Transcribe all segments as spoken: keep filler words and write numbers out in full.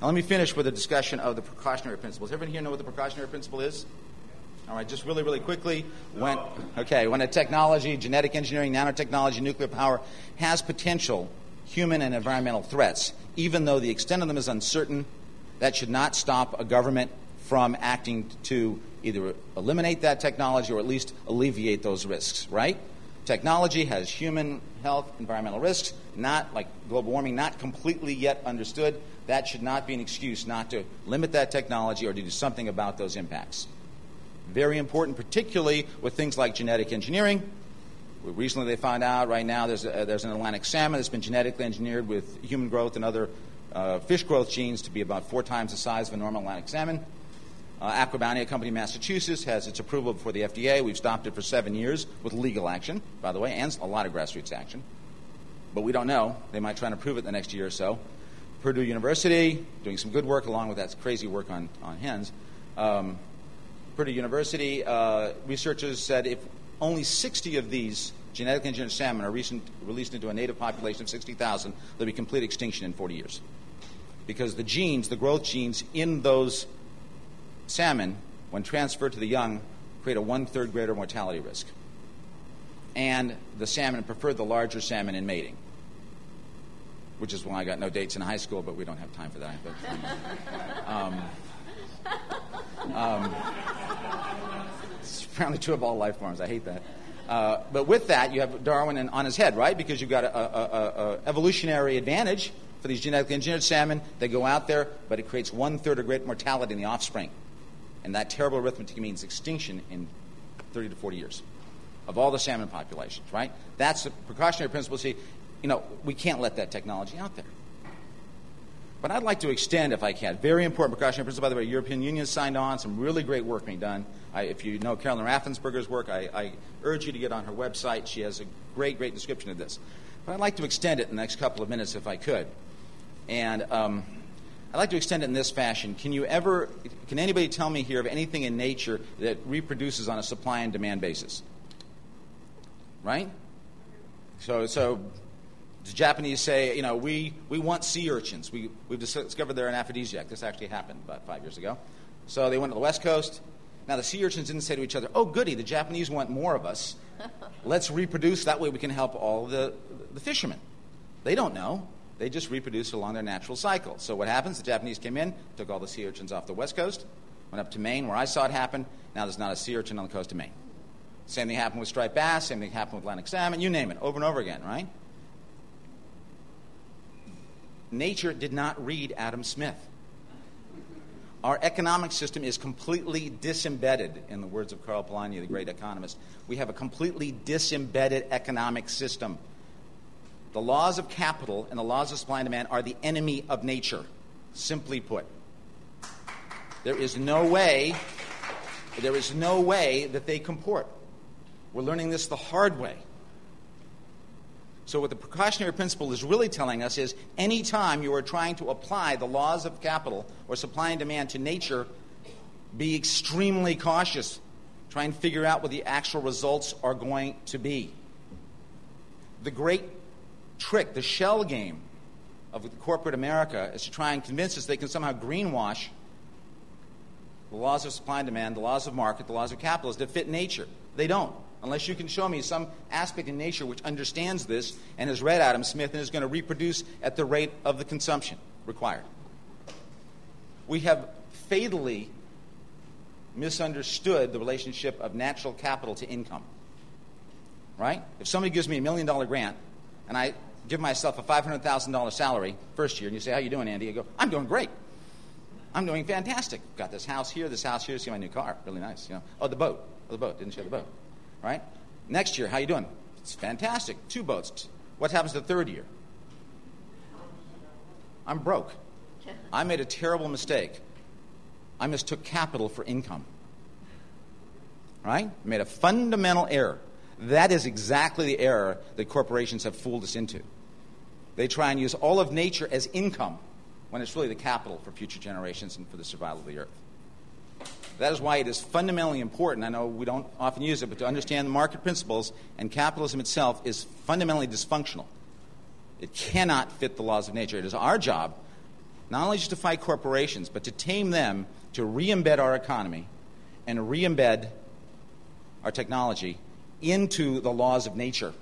Now let me finish with a discussion of the precautionary principles. Everyone here know what the precautionary principle is? All right, just really, really quickly. When, okay, when a technology, genetic engineering, nanotechnology, nuclear power, has potential human and environmental threats, even though the extent of them is uncertain, that should not stop a government from acting to either eliminate that technology or at least alleviate those risks, right? Technology has human health, environmental risks, not like global warming, not completely yet understood. That should not be an excuse not to limit that technology or to do something about those impacts. Very important, particularly with things like genetic engineering. Recently they found out right now there's, a, there's an Atlantic salmon that's been genetically engineered with human growth and other uh, fish growth genes to be about four times the size of a normal Atlantic salmon. Uh, Aquabounty, a company in Massachusetts, has its approval before the F D A. We've stopped it for seven years with legal action, by the way, and a lot of grassroots action. But we don't know. They might try and approve it the next year or so. Purdue University, doing some good work along with that crazy work on, on hens. Um, Purdue University, uh, researchers said if only sixty of these genetically engineered salmon are recent, released into a native population of sixty thousand, there'll be complete extinction in forty years. Because the genes, the growth genes in those salmon, when transferred to the young, create a one-third greater mortality risk. And the salmon prefer the larger salmon in mating, which is why I got no dates in high school, but we don't have time for that. But, um, um, it's apparently true of all life forms. I hate that. Uh, but with that, you have Darwin in, on his head, right? Because you've got a, a, a, a evolutionary advantage for these genetically engineered salmon. They go out there, but it creates one-third of great mortality in the offspring. And that terrible arithmetic means extinction in thirty to forty years of all the salmon populations, right? That's the precautionary principle. See, you know, we can't let that technology out there. But I'd like to extend, if I can, very important precautionary principle. By the way, European Union signed on, some really great work being done. I, if you know Carolyn Raffensperger's work, I, I urge you to get on her website. She has a great, great description of this. But I'd like to extend it in the next couple of minutes, if I could. And um, I'd like to extend it in this fashion. Can you ever, can anybody tell me here of anything in nature that reproduces on a supply and demand basis? Right? So, so the Japanese say, you know, we, we want sea urchins. We, we've discovered they're an aphrodisiac. This actually happened about five years ago. So they went to the West Coast. Now the sea urchins didn't say to each other, oh, goody, the Japanese want more of us. Let's reproduce. That way we can help all the, the fishermen. They don't know. They just reproduce along their natural cycle. So what happens? The Japanese came in, took all the sea urchins off the West Coast, went up to Maine, where I saw it happen. Now there's not a sea urchin on the coast of Maine. Same thing happened with striped bass, same thing happened with Atlantic salmon, you name it, over and over again, right? Nature did not read Adam Smith. Our economic system is completely disembedded, in the words of Karl Polanyi, the great economist. We have a completely disembedded economic system. The laws of capital and the laws of supply and demand are the enemy of nature, simply put. There is no way, there is no way that they comport. We're learning this the hard way. So what the precautionary principle is really telling us is any time you are trying to apply the laws of capital or supply and demand to nature, be extremely cautious. Try and figure out what the actual results are going to be. The great trick, the shell game of corporate America is to try and convince us they can somehow greenwash the laws of supply and demand, the laws of market, the laws of capital to fit nature. They don't, unless you can show me some aspect in nature which understands this and has read Adam Smith and is going to reproduce at the rate of the consumption required. We have fatally misunderstood the relationship of natural capital to income. Right? If somebody gives me a million dollar grant and I give myself a five hundred thousand dollars salary first year, and you say, how you doing, Andy? I go, I'm doing great. I'm doing fantastic. Got this house here, this house here. See my new car. Really nice. You know. Oh, the boat. Oh, the boat. Didn't share the boat. Right? Next year, how you doing? It's fantastic. Two boats. What happens the third year? I'm broke. I made a terrible mistake. I mistook capital for income. Right? I made a fundamental error. That is exactly the error that corporations have fooled us into. They try and use all of nature as income when it's really the capital for future generations and for the survival of the earth. That is why it is fundamentally important, I know we don't often use it, but to understand the market principles and capitalism itself is fundamentally dysfunctional. It cannot fit the laws of nature. It is our job not only just to fight corporations, but to tame them, to re-embed our economy and re-embed our technology into the laws of nature.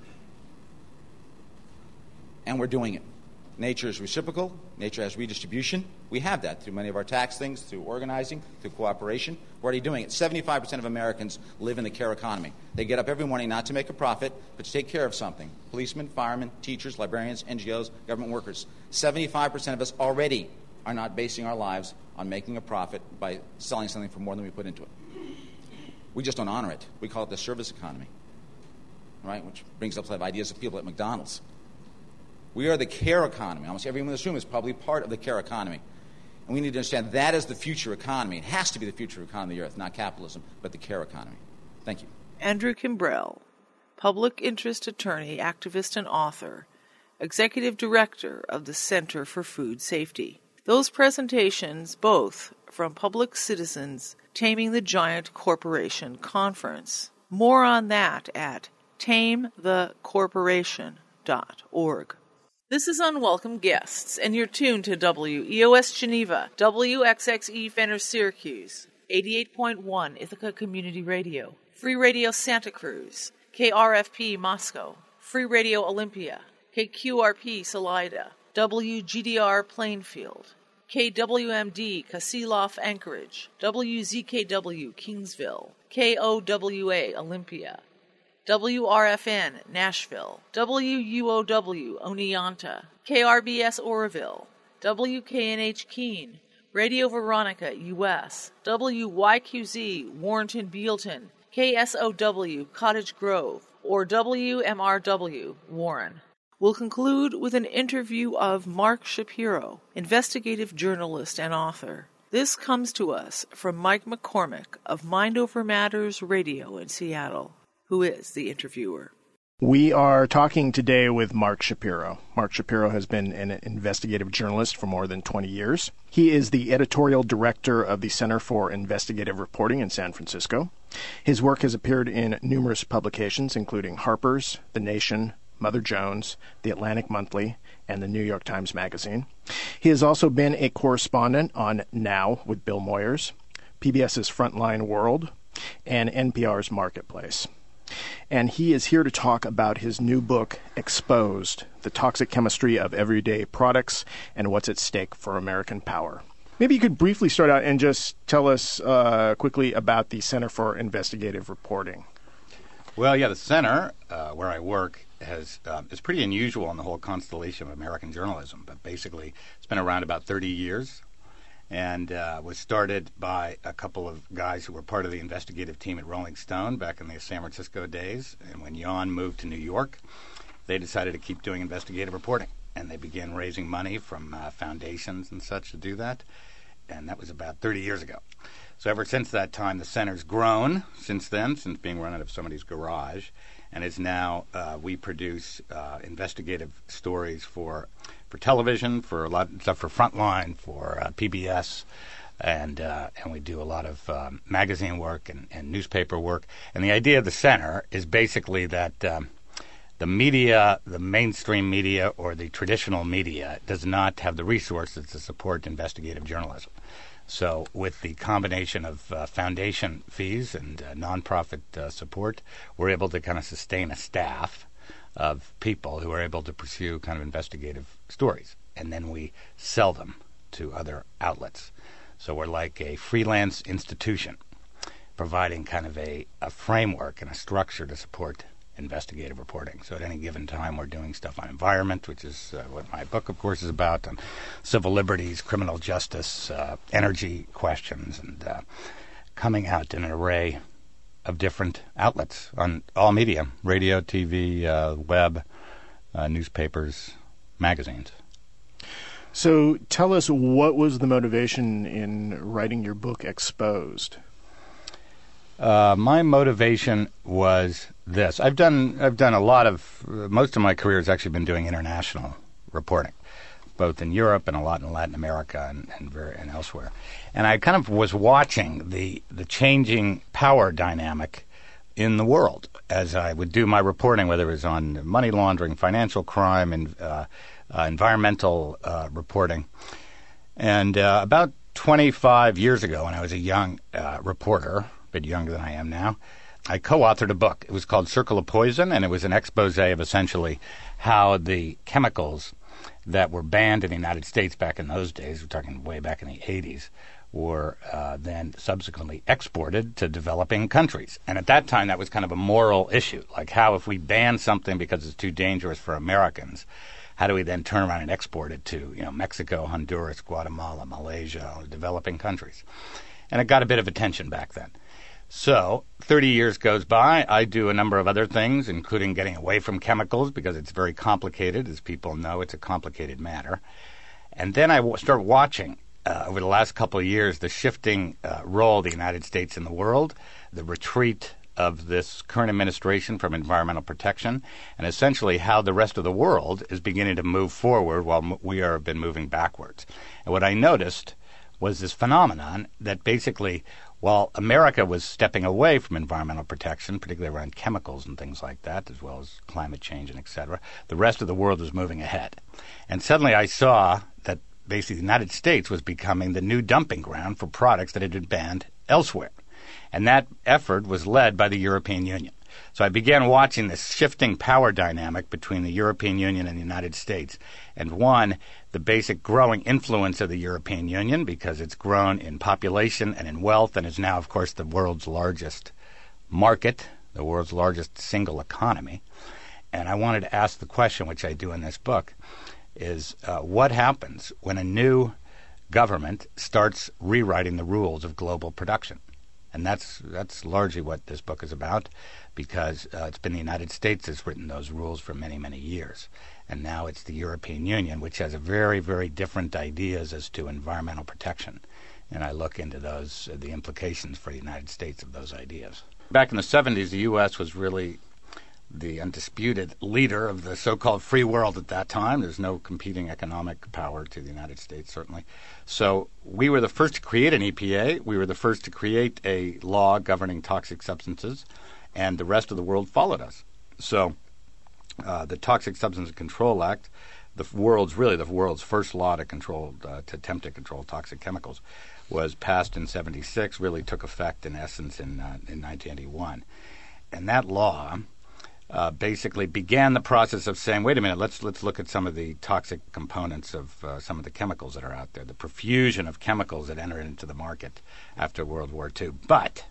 And we're doing it. Nature is reciprocal. Nature has redistribution. We have that through many of our tax things, through organizing, through cooperation. We're already doing it. seventy-five percent of Americans live in the care economy. They get up every morning not to make a profit, but to take care of something. Policemen, firemen, teachers, librarians, N G Os, government workers. seventy-five percent of us already are not basing our lives on making a profit by selling something for more than we put into it. We just don't honor it. We call it the service economy, right? Which brings up some ideas of people at McDonald's. We are the care economy. Almost everyone in this room is probably part of the care economy. And we need to understand that is the future economy. It has to be the future economy of the earth, not capitalism, but the care economy. Thank you. Andrew Kimbrell, public interest attorney, activist, and author, executive director of the Center for Food Safety. Those presentations, both from Public Citizens Taming the Giant Corporation Conference. More on that at tame the corporation dot org. This is Unwelcome Guests, and you're tuned to W E O S Geneva, W X X E Fenner Syracuse, eighty-eight point one Ithaca Community Radio, Free Radio Santa Cruz, K R F P Moscow, Free Radio Olympia, K Q R P Salida, W G D R Plainfield, K W M D Kasilof Anchorage, W Z K W Kingsville, K O W A Olympia, W R F N Nashville, W U O W Oneonta, K R B S Oroville, W K N H Keene, Radio Veronica U S, W Y Q Z Warrenton Bealton, K S O W Cottage Grove, or W M R W Warren. We'll conclude with an interview of Mark Shapiro, investigative journalist and author. This comes to us from Mike McCormick of Mind Over Matters Radio in Seattle, who is the interviewer. We are talking today with Mark Shapiro. Mark Shapiro has been an investigative journalist for more than twenty years. He is the editorial director of the Center for Investigative Reporting in San Francisco. His work has appeared in numerous publications, including Harper's, The Nation, Mother Jones, The Atlantic Monthly, and the New York Times Magazine. He has also been a correspondent on Now with Bill Moyers, PBS's Frontline World, and N P R's Marketplace. And he is here to talk about his new book, Exposed, The Toxic Chemistry of Everyday Products and What's at Stake for American Power. Maybe you could briefly start out and just tell us uh, quickly about the Center for Investigative Reporting. Well, yeah, the center uh, where I work has uh, is pretty unusual in the whole constellation of American journalism, but basically it's been around about thirty years. And uh, was started by a couple of guys who were part of the investigative team at Rolling Stone back in the San Francisco days. And when Jan moved to New York, they decided to keep doing investigative reporting. And they began raising money from uh, foundations and such to do that. And that was about thirty years ago. So ever since that time, the center's grown since then, since being run out of somebody's garage. And it's now, uh, we produce uh, investigative stories for for television, for a lot of stuff for Frontline, for uh, P B S, and uh, and we do a lot of um, magazine work and, and newspaper work. And the idea of the center is basically that um, the media, the mainstream media or the traditional media, does not have the resources to support investigative journalism. So with the combination of uh, foundation fees and uh, nonprofit uh, support, we're able to kind of sustain a staff of people who are able to pursue kind of investigative stories. And then we sell them to other outlets. So we're like a freelance institution, providing kind of a, a framework and a structure to support investigative reporting. So at any given time, we're doing stuff on environment, which is uh, what my book, of course, is about, on civil liberties, criminal justice, uh, energy questions, and uh, coming out in an array of different outlets on all media, radio, T V, uh, web, uh, newspapers, magazines. So tell us, what was the motivation in writing your book, Exposed? Uh, my motivation was this. I've done I've done a lot of, uh, most of my career has actually been doing international reporting, both in Europe and a lot in Latin America and and, very, and elsewhere. And I kind of was watching the, the changing power dynamic in the world as I would do my reporting, whether it was on money laundering, financial crime, and uh, uh, environmental uh, reporting. And uh, about twenty-five years ago, when I was a young uh, reporter, a bit younger than I am now, I co-authored a book. It was called Circle of Poison, and it was an expose of essentially how the chemicals that were banned in the United States back in those days, we're talking way back in the eighties, were uh, then subsequently exported to developing countries. And at that time, that was kind of a moral issue, like how if we ban something because it's too dangerous for Americans, how do we then turn around and export it to, you know, Mexico, Honduras, Guatemala, Malaysia, developing countries? And it got a bit of attention back then. So thirty years goes by. I do a number of other things, including getting away from chemicals because it's very complicated. As people know, it's a complicated matter. And then I w- start watching uh, over the last couple of years the shifting uh, role of the United States in the world, the retreat of this current administration from environmental protection, and essentially how the rest of the world is beginning to move forward while m- we are been moving backwards. And what I noticed was this phenomenon that basically, while America was stepping away from environmental protection, particularly around chemicals and things like that, as well as climate change and et cetera, the rest of the world was moving ahead. And suddenly I saw that basically the United States was becoming the new dumping ground for products that had been banned elsewhere. And that effort was led by the European Union. So I began watching this shifting power dynamic between the European Union and the United States. And one, the basic growing influence of the European Union, because it's grown in population and in wealth and is now, of course, the world's largest market, the world's largest single economy. And I wanted to ask the question, which I do in this book, is uh, what happens when a new government starts rewriting the rules of global production? And that's that's largely what this book is about, because uh, it's been the United States that's written those rules for many, many years. And now it's the European Union, which has a very, very different ideas as to environmental protection. And I look into those, uh, the implications for the United States of those ideas. Back in the seventies, the U S was really the undisputed leader of the so-called free world at that time. There's no competing economic power to the United States, certainly. So we were the first to create an E P A. We were the first to create a law governing toxic substances, and the rest of the world followed us. So uh, the Toxic Substances Control Act, the world's really the world's first law to control, uh, to attempt to control toxic chemicals, was passed in seventy-six, really took effect in essence in, uh, in nineteen eighty-one. And that law Uh, basically began the process of saying, wait a minute, let's let's look at some of the toxic components of uh, some of the chemicals that are out there, the profusion of chemicals that entered into the market after World War Two. But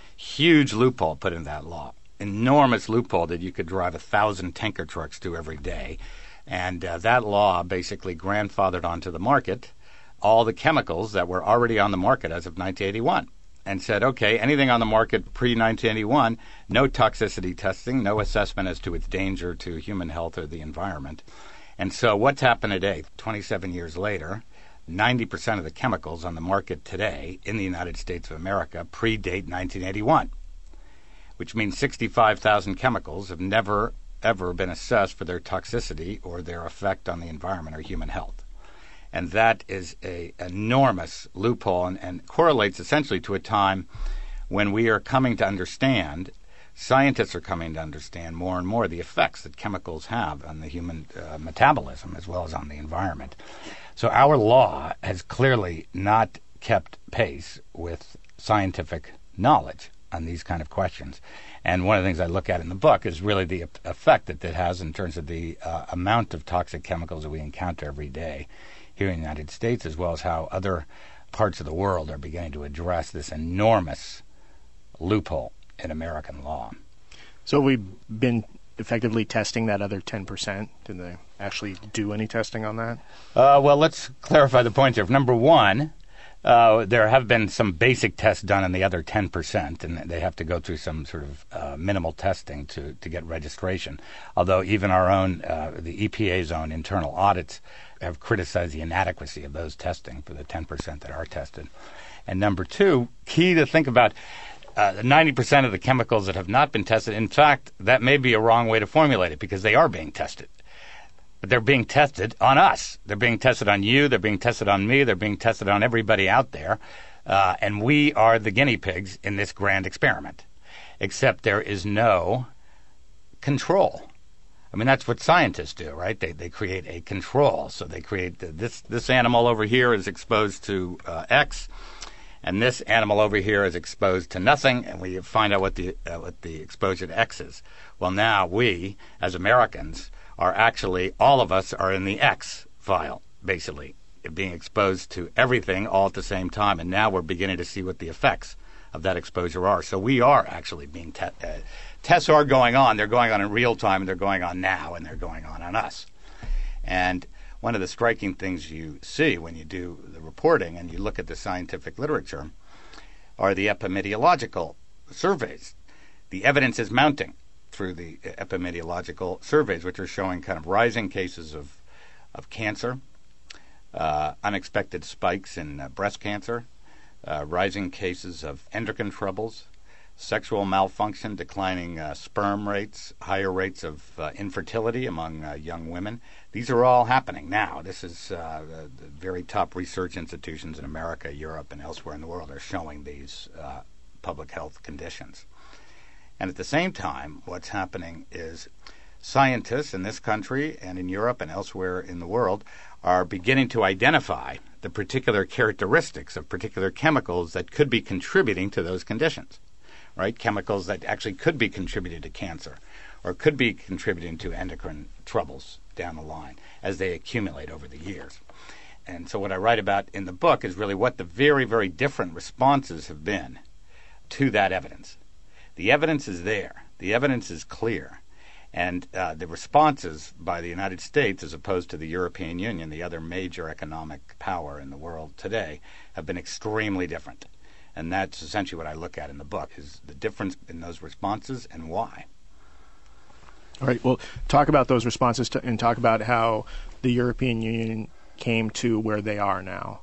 huge loophole put in that law, enormous loophole that you could drive a thousand tanker trucks to every day. And uh, that law basically grandfathered onto the market all the chemicals that were already on the market as of nineteen eighty-one. And said, okay, anything on the market pre-nineteen eighty-one, no toxicity testing, no assessment as to its danger to human health or the environment. And so what's happened today, twenty-seven years later, ninety percent of the chemicals on the market today in the United States of America predate nineteen eighty-one, which means sixty-five thousand chemicals have never, ever been assessed for their toxicity or their effect on the environment or human health. And that is an enormous loophole and, and correlates essentially to a time when we are coming to understand, scientists are coming to understand more and more the effects that chemicals have on the human uh, metabolism as well as on the environment. So our law has clearly not kept pace with scientific knowledge on these kind of questions. And one of the things I look at in the book is really the effect that it has in terms of the uh, amount of toxic chemicals that we encounter every day here in the United States, as well as how other parts of the world are beginning to address this enormous loophole in American law. So we've been effectively testing that other ten percent. Did they actually do any testing on that? Uh, well, let's clarify the point here. Number one, uh, there have been some basic tests done on the other ten percent, and they have to go through some sort of uh, minimal testing to, to get registration. Although even our own, uh, the E P A's own internal audits have criticized the inadequacy of those testing for the ten percent that are tested. And number two, key to think about, uh, the ninety percent of the chemicals that have not been tested, in fact, that may be a wrong way to formulate it because they are being tested. But they're being tested on us. They're being tested on you. They're being tested on me. They're being tested on everybody out there. Uh, and we are the guinea pigs in this grand experiment, except there is no control I mean, that's what scientists do, right? They they create a control. So they create the, this this animal over here is exposed to uh, X, and this animal over here is exposed to nothing, and we find out what the uh, what the exposure to X is. Well, now we, as Americans, are actually, all of us are in the X file, basically, being exposed to everything all at the same time, and now we're beginning to see what the effects of that exposure are. So we are actually being te- uh, tests are going on. They're going on in real time, and they're going on now, and they're going on on us. And one of the striking things you see when you do the reporting and you look at the scientific literature are the epidemiological surveys. The evidence is mounting through the epidemiological surveys, which are showing kind of rising cases of, of cancer, uh, unexpected spikes in uh, breast cancer, Uh, rising cases of endocrine troubles, sexual malfunction, declining uh, sperm rates, higher rates of uh, infertility among uh, young women. These are all happening now. This is uh, the, the very top research institutions in America, Europe, and elsewhere in the world are showing these uh, public health conditions. And at the same time, what's happening is scientists in this country and in Europe and elsewhere in the world are beginning to identify the particular characteristics of particular chemicals that could be contributing to those conditions, right? Chemicals that actually could be contributing to cancer or could be contributing to endocrine troubles down the line as they accumulate over the years. And so what I write about in the book is really what the very, very different responses have been to that evidence. The evidence is there. The evidence is clear. And uh, the responses by the United States, as opposed to the European Union, the other major economic power in the world today, have been extremely different. And that's essentially what I look at in the book, is the difference in those responses and why. All right. Well, talk about those responses to, and talk about how the European Union came to where they are now.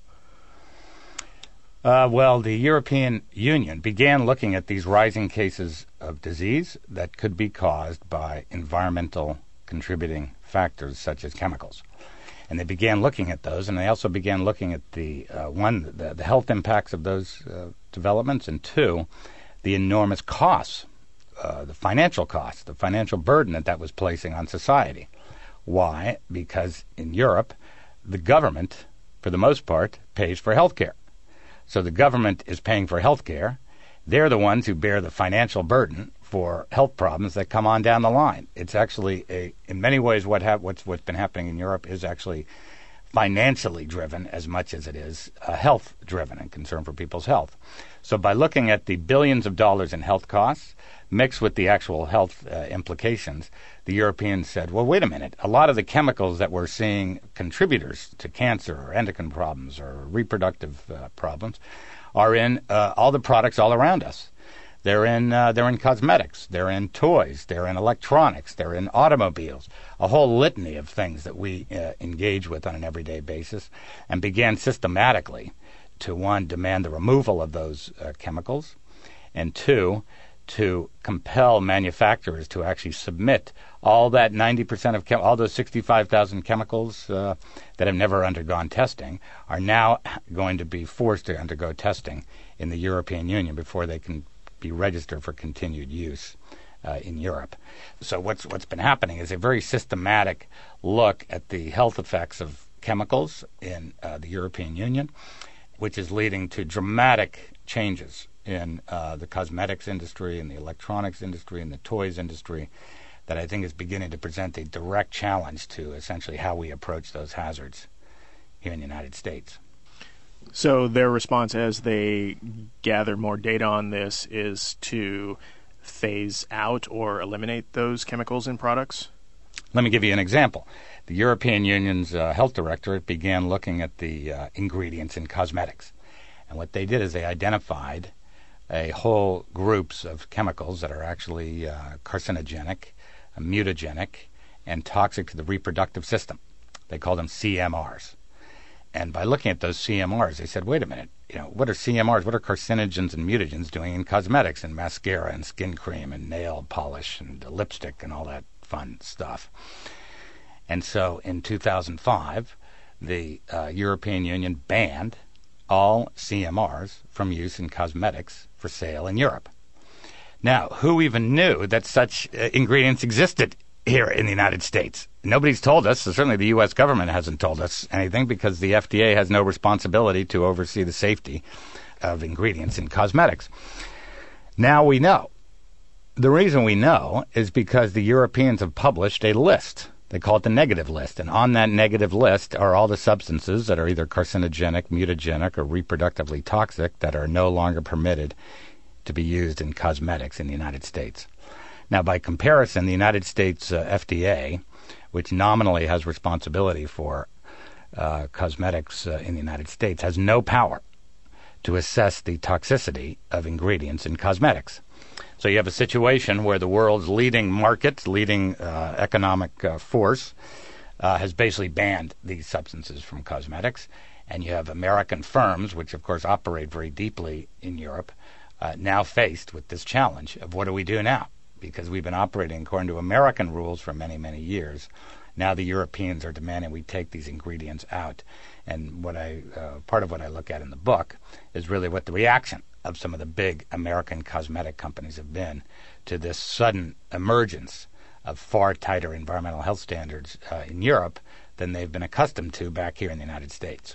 Uh, well, the European Union began looking at these rising cases of disease that could be caused by environmental contributing factors such as chemicals. And they began looking at those, and they also began looking at the, uh, one, the, the health impacts of those uh, developments, and two, the enormous costs, uh, the financial costs, the financial burden that that was placing on society. Why? Because in Europe, the government, for the most part, pays for health care. So the government is paying for health care. They're the ones who bear the financial burden for health problems that come on down the line. It's actually, a, in many ways, what ha- what's, what's been happening in Europe is actually financially driven as much as it is uh, health driven and concern for people's health. So by looking at the billions of dollars in health costs mixed with the actual health uh, implications, the Europeans said, well, wait a minute, a lot of the chemicals that we're seeing contributors to cancer or endocrine problems or reproductive uh, problems are in uh, all the products all around us. They're in uh, they're in cosmetics, they're in toys, they're in electronics, they're in automobiles, a whole litany of things that we uh, engage with on an everyday basis, and began systematically to, one, demand the removal of those uh, chemicals, and two, to compel manufacturers to actually submit all that ninety percent of chem- all those sixty-five thousand chemicals uh, that have never undergone testing are now going to be forced to undergo testing in the European Union before they can be registered for continued use uh, in Europe. So what's what's been happening is a very systematic look at the health effects of chemicals in uh, the European Union, which is leading to dramatic changes in uh, the cosmetics industry, in the electronics industry, in the toys industry, that I think is beginning to present a direct challenge to essentially how we approach those hazards here in the United States. So their response as they gather more data on this is to phase out or eliminate those chemicals in products? Let me give you an example. The European Union's uh, health directorate began looking at the uh, ingredients in cosmetics. And what they did is they identified a whole groups of chemicals that are actually uh, carcinogenic, mutagenic, and toxic to the reproductive system. They call them C M Rs. And by looking at those C M Rs, they said, wait a minute, you know, what are C M Rs, what are carcinogens and mutagens doing in cosmetics and mascara and skin cream and nail polish and lipstick and all that fun stuff? And so in two thousand five, the uh, European Union banned all C M Rs from use in cosmetics for sale in Europe. Now, who even knew that such uh, ingredients existed here in the United States. Nobody's told us, so certainly the U S government hasn't told us anything, because the F D A has no responsibility to oversee the safety of ingredients in cosmetics. Now we know. The reason we know is because the Europeans have published a list. They call it the negative list. And on that negative list are all the substances that are either carcinogenic, mutagenic, or reproductively toxic that are no longer permitted to be used in cosmetics in the United States. Now, by comparison, the United States uh, F D A, which nominally has responsibility for uh, cosmetics uh, in the United States, has no power to assess the toxicity of ingredients in cosmetics. So you have a situation where the world's leading market, leading uh, economic uh, force, uh, has basically banned these substances from cosmetics. And you have American firms, which of course operate very deeply in Europe, uh, now faced with this challenge of what do we do now? Because we've been operating according to American rules for many, many years. Now the Europeans are demanding we take these ingredients out. And what I, uh, part of what I look at in the book is really what the reaction of some of the big American cosmetic companies have been to this sudden emergence of far tighter environmental health standards uh, in Europe than they've been accustomed to back here in the United States.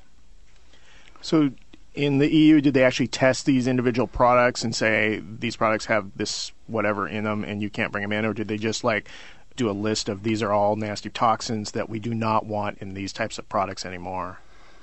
So in the E U, did they actually test these individual products and say these products have this whatever in them and you can't bring them in? Or did they just like do a list of these are all nasty toxins that we do not want in these types of products anymore?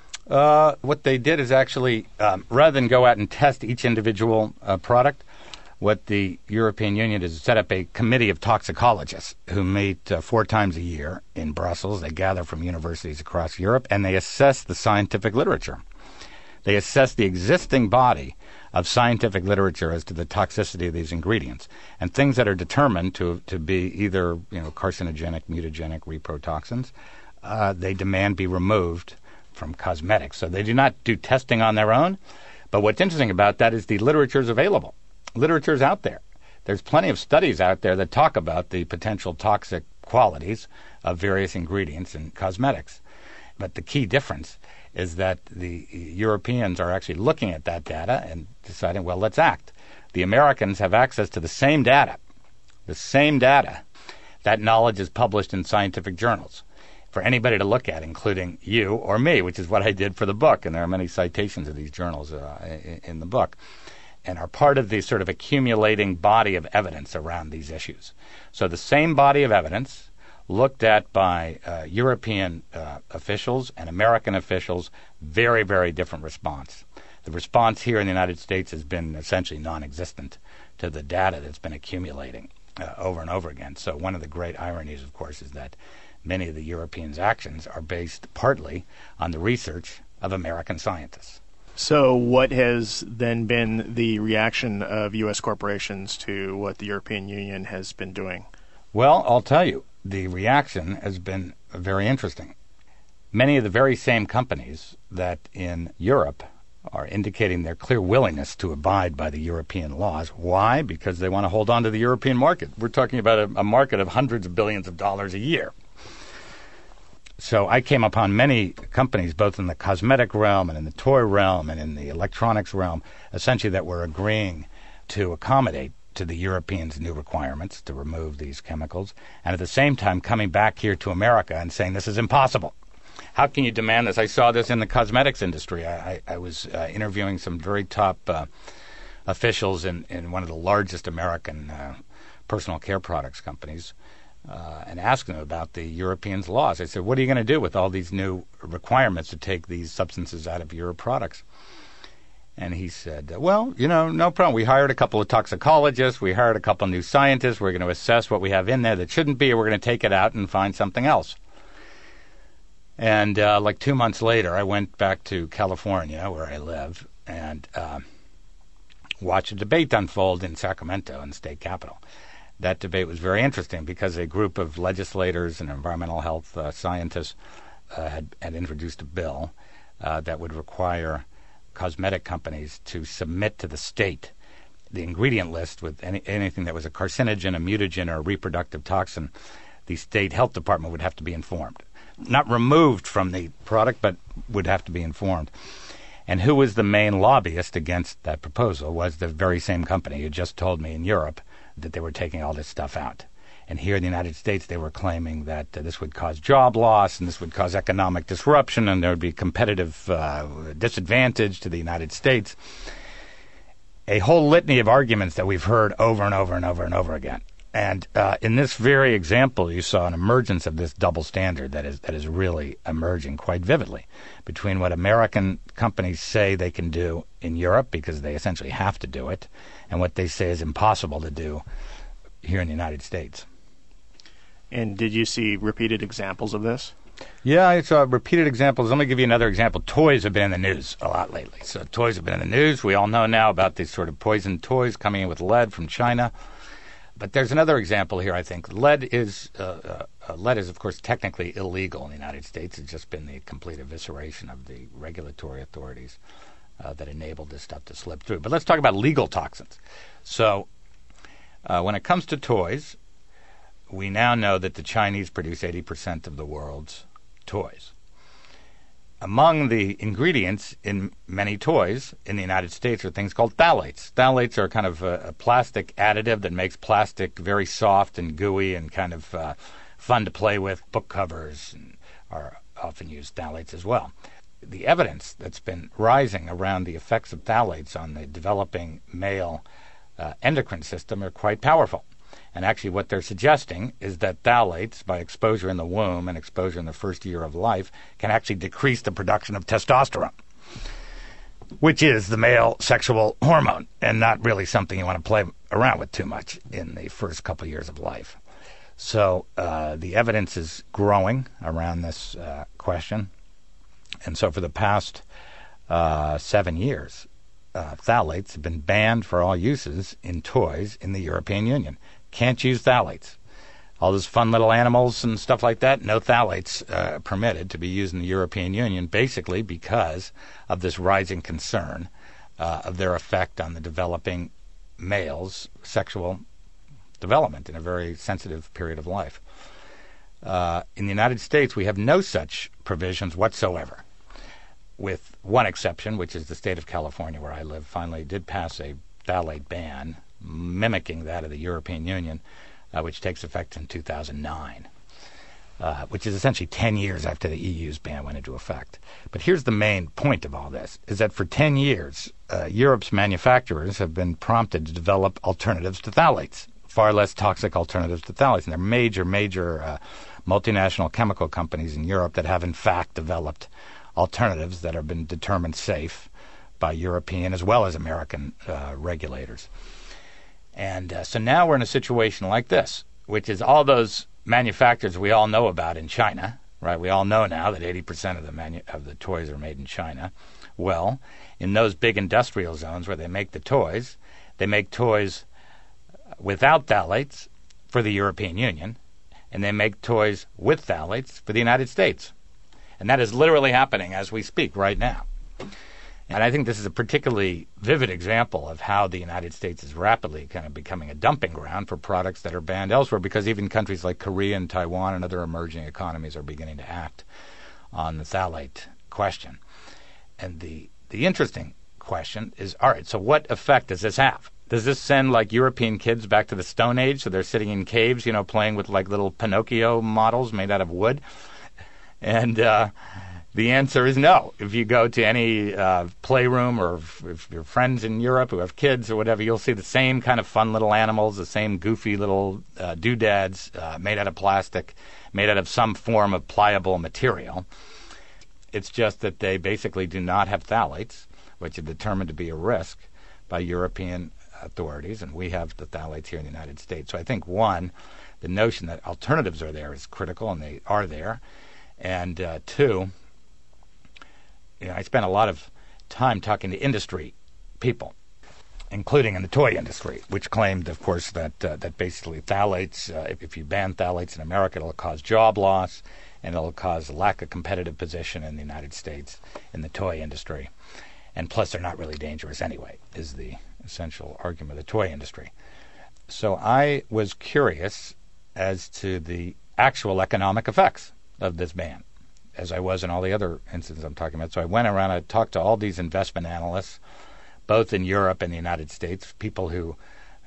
Uh, what they did is actually, um, rather than go out and test each individual uh, product, what the European Union is set up a committee of toxicologists who meet uh, four times a year in Brussels. They gather from universities across Europe, and they assess the scientific literature. They assess the existing body of scientific literature as to the toxicity of these ingredients, and things that are determined to to be either you know carcinogenic, mutagenic, reprotoxins, uh, they demand be removed from cosmetics. So they do not do testing on their own. But what's interesting about that is the literature is available. Literature is out there. There's plenty of studies out there that talk about the potential toxic qualities of various ingredients in cosmetics. But the key difference is that the Europeans are actually looking at that data and deciding, well, let's act. The Americans have access to the same data. The same data. That knowledge is published in scientific journals for anybody to look at, including you or me, which is what I did for the book. And there are many citations of these journals uh, in the book, and are part of the sort of accumulating body of evidence around these issues. So the same body of evidence looked at by uh, European uh, officials and American officials, very, very different response. The response here in the United States has been essentially non-existent to the data that's been accumulating uh, over and over again. So one of the great ironies, of course, is that many of the Europeans' actions are based partly on the research of American scientists. So what has then been the reaction of U S corporations to what the European Union has been doing? Well, I'll tell you, the reaction has been very interesting. Many of the very same companies that in Europe are indicating their clear willingness to abide by the European laws. Why? Because they want to hold on to the European market. We're talking about a, a market of hundreds of billions of dollars a year. So I came upon many companies, both in the cosmetic realm and in the toy realm and in the electronics realm, essentially that were agreeing to accommodate to the Europeans' new requirements to remove these chemicals, and at the same time coming back here to America and saying this is impossible. How can you demand this? I saw this in the cosmetics industry. I, I, I was uh, interviewing some very top uh, officials in, in one of the largest American uh, personal care products companies, Uh, and asked them about the Europeans' laws. I said, what are you going to do with all these new requirements to take these substances out of your products? And he said, well, you know, no problem. We hired a couple of toxicologists. We hired a couple of new scientists. We're going to assess what we have in there that shouldn't be, and we're going to take it out and find something else. And uh, like two months later, I went back to California, where I live, and uh, watched a debate unfold in Sacramento, in the state capital. That debate was very interesting because a group of legislators and environmental health uh, scientists uh, had, had introduced a bill uh, that would require cosmetic companies to submit to the state the ingredient list with any, anything that was a carcinogen, a mutagen, or a reproductive toxin. The state health department would have to be informed. Not removed from the product, but would have to be informed. And who was the main lobbyist against that proposal was the very same company who just told me in Europe that they were taking all this stuff out. And here in the United States, they were claiming that uh, this would cause job loss and this would cause economic disruption and there would be competitive uh, disadvantage to the United States. A whole litany of arguments that we've heard over and over and over and over again. And uh, in this very example, you saw an emergence of this double standard that is that is really emerging quite vividly between what American companies say they can do in Europe, because they essentially have to do it, and what they say is impossible to do here in the United States. And did you see repeated examples of this? Yeah, I saw repeated examples. Let me give you another example. Toys have been in the news a lot lately. So toys have been in the news. We all know now about these sort of poisoned toys coming in with lead from China. But there's another example here, I think. Lead is, uh, uh, lead is, of course, technically illegal in the United States. It's just been the complete evisceration of the regulatory authorities uh, that enabled this stuff to slip through. But let's talk about legal toxins. So uh, when it comes to toys, we now know that the Chinese produce eighty percent of the world's toys. Among the ingredients in many toys in the United States are things called phthalates. Phthalates are kind of a, a plastic additive that makes plastic very soft and gooey and kind of uh, fun to play with. Book covers and are often use phthalates as well. The evidence that's been rising around the effects of phthalates on the developing male uh, endocrine system are quite powerful. And actually what they're suggesting is that phthalates, by exposure in the womb and exposure in the first year of life, can actually decrease the production of testosterone, which is the male sexual hormone, and not really something you want to play around with too much in the first couple of years of life. So uh, the evidence is growing around this uh, question. And so for the past uh, seven years, uh, phthalates have been banned for all uses in toys in the European Union. Can't use phthalates. All those fun little animals and stuff like that, no phthalates uh, permitted to be used in the European Union, basically because of this rising concern uh, of their effect on the developing male's sexual development in a very sensitive period of life. Uh, in the United States, we have no such provisions whatsoever, with one exception, which is the state of California, where I live, finally did pass a phthalate ban mimicking that of the European Union, uh, which takes effect in two thousand nine, uh, which is essentially ten years after the E U's ban went into effect. But here's the main point of all this, is that for ten years, uh, Europe's manufacturers have been prompted to develop alternatives to phthalates, far less toxic alternatives to phthalates. And there are major, major uh, multinational chemical companies in Europe that have in fact developed alternatives that have been determined safe by European as well as American uh, regulators. And uh, so now we're in a situation like this, which is all those manufacturers we all know about in China, right? We all know now that eighty percent of the manu- of the toys are made in China. Well, in those big industrial zones where they make the toys, they make toys without phthalates for the European Union, and they make toys with phthalates for the United States. And that is literally happening as we speak right now. And I think this is a particularly vivid example of how the United States is rapidly kind of becoming a dumping ground for products that are banned elsewhere, because even countries like Korea and Taiwan and other emerging economies are beginning to act on the phthalate question. And the, the interesting question is, all right, so what effect does this have? Does this send, like, European kids back to the Stone Age, so they're sitting in caves, you know, playing with, like, little Pinocchio models made out of wood? And uh the answer is no. If you go to any uh, playroom, or if, if your friends in Europe who have kids or whatever, you'll see the same kind of fun little animals, the same goofy little uh, doodads uh, made out of plastic, made out of some form of pliable material. It's just that they basically do not have phthalates, which are determined to be a risk by European authorities, and we have the phthalates here in the United States. So I think, one, the notion that alternatives are there is critical, and they are there. And uh, two, You know, I spent a lot of time talking to industry people, including in the toy industry, which claimed, of course, that uh, that basically phthalates, uh, if, if you ban phthalates in America, it'll cause job loss, and it'll cause a lack of competitive position in the United States in the toy industry. And plus, they're not really dangerous anyway, is the essential argument of the toy industry. So I was curious as to the actual economic effects of this ban, as I was in all the other instances I'm talking about. So I went around, I talked to all these investment analysts, both in Europe and the United States, people who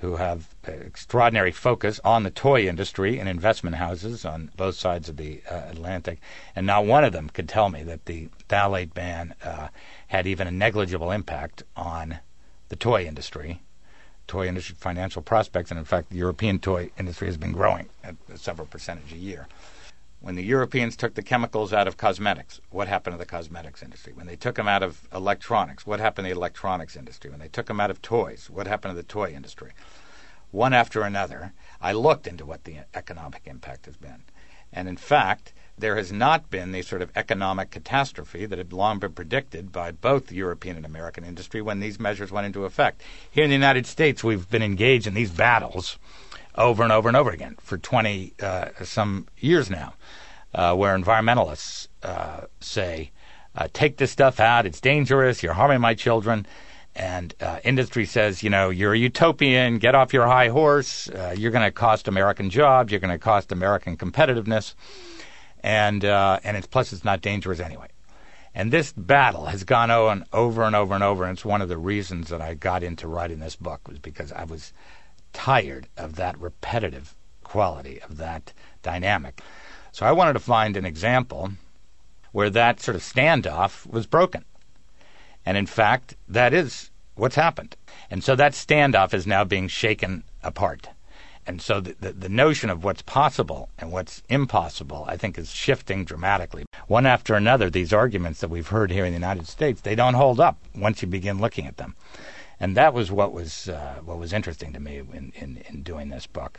who have extraordinary focus on the toy industry and investment houses on both sides of the uh, Atlantic, and not one of them could tell me that the phthalate ban uh, had even a negligible impact on the toy industry, toy industry financial prospects, and in fact the European toy industry has been growing at several percentage a year. When the Europeans took the chemicals out of cosmetics, what happened to the cosmetics industry? When they took them out of electronics, what happened to the electronics industry? When they took them out of toys, what happened to the toy industry? One after another, I looked into what the economic impact has been. And in fact, there has not been the sort of economic catastrophe that had long been predicted by both the European and American industry when these measures went into effect. Here in the United States, we've been engaged in these battles over and over and over again for twenty uh, some years now, uh, where environmentalists uh, say, uh, take this stuff out, it's dangerous, you're harming my children, and uh, industry says, you know, you're a utopian, get off your high horse, uh, you're going to cost American jobs, you're going to cost American competitiveness, and uh, and it's plus it's not dangerous anyway. And this battle has gone on over and over and over, and it's one of the reasons that I got into writing this book, was because I was tired of that repetitive quality, of that dynamic. So I wanted to find an example where that sort of standoff was broken. And in fact, that is what's happened. And so that standoff is now being shaken apart. And so the, the, the notion of what's possible and what's impossible, I think, is shifting dramatically. One after another, these arguments that we've heard here in the United States, they don't hold up once you begin looking at them. And that was what was uh, what was interesting to me in, in, in doing this book.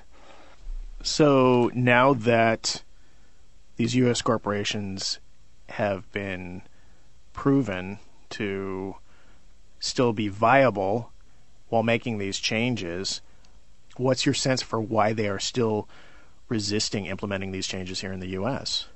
So now that these U S corporations have been proven to still be viable while making these changes, what's your sense for why they are still resisting implementing these changes here in the U S?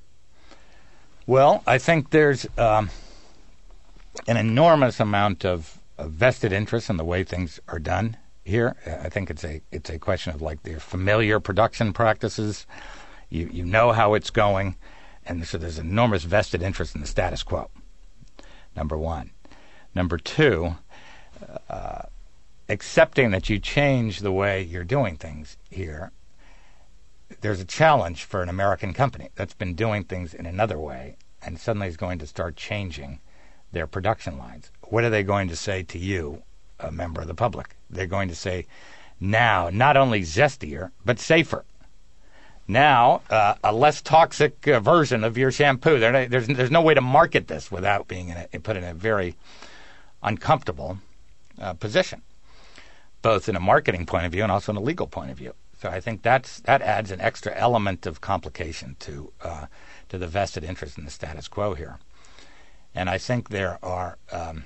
Well, I think there's um, an enormous amount of a vested interest in the way things are done here. I think it's a it's a question of like their familiar production practices. You you know how it's going, and so there's enormous vested interest in the status quo. Number one. Number two, uh, accepting that you change the way you're doing things here. There's a challenge for an American company that's been doing things in another way and suddenly is going to start changing their production lines. What are they going to say to you, a member of the public? They're going to say, now, not only zestier, but safer. Now, uh, a less toxic uh, version of your shampoo. There, there's, there's no way to market this without being in a, put in a very uncomfortable uh, position, both in a marketing point of view and also in a legal point of view. So I think that's that adds an extra element of complication to uh, to the vested interest in the status quo here. And I think there are, um,